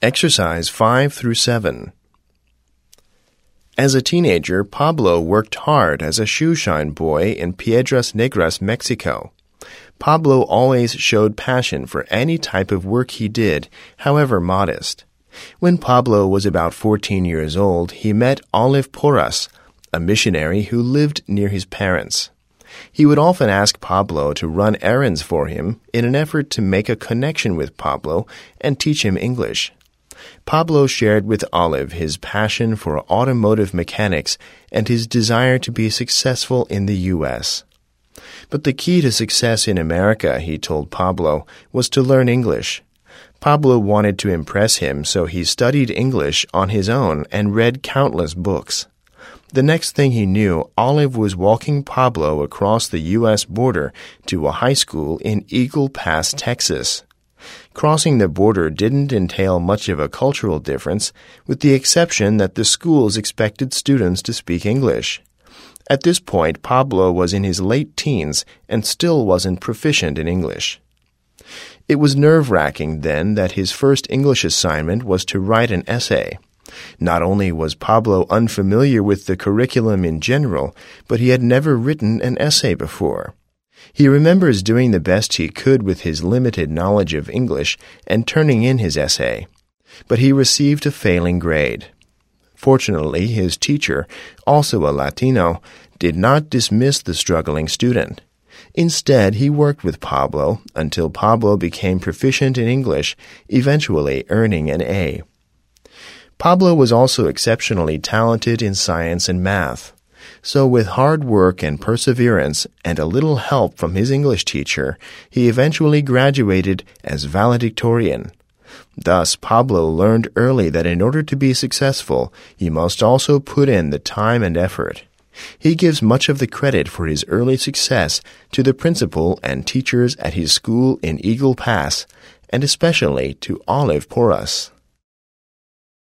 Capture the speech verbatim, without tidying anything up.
Exercise five through seven. As a teenager, Pablo worked hard as a shoeshine boy in Piedras Negras, Mexico. Pablo always showed passion for any type of work he did, however modest. When Pablo was about fourteen years old, he met Olive Porras, a missionary who lived near his parents. He would often ask Pablo to run errands for him in an effort to make a connection with Pablo and teach him English. Pablo shared with Olive his passion for automotive mechanics and his desire to be successful in the U S But the key to success in America, he told Pablo, was to learn English. Pablo wanted to impress him, so he studied English on his own and read countless books. The next thing he knew, Olive was walking Pablo across the U S border to a high school in Eagle Pass, Texas. Crossing the border didn't entail much of a cultural difference, with the exception that the schools expected students to speak English. At this point, Pablo was in his late teens and still wasn't proficient in English. It was nerve-wracking then that his first English assignment was to write an essay. Not only was Pablo unfamiliar with the curriculum in general, but he had never written an essay before. He remembers doing the best he could with his limited knowledge of English and turning in his essay. But he received a failing grade. Fortunately, his teacher, also a Latino, did not dismiss the struggling student. Instead, he worked with Pablo until Pablo became proficient in English, eventually earning an A. Pablo was also exceptionally talented in science and math. So with hard work and perseverance and a little help from his English teacher, he eventually graduated as valedictorian. Thus, Pablo learned early that in order to be successful, he must also put in the time and effort. He gives much of the credit for his early success to the principal and teachers at his school in Eagle Pass, and especially to Olive Porras.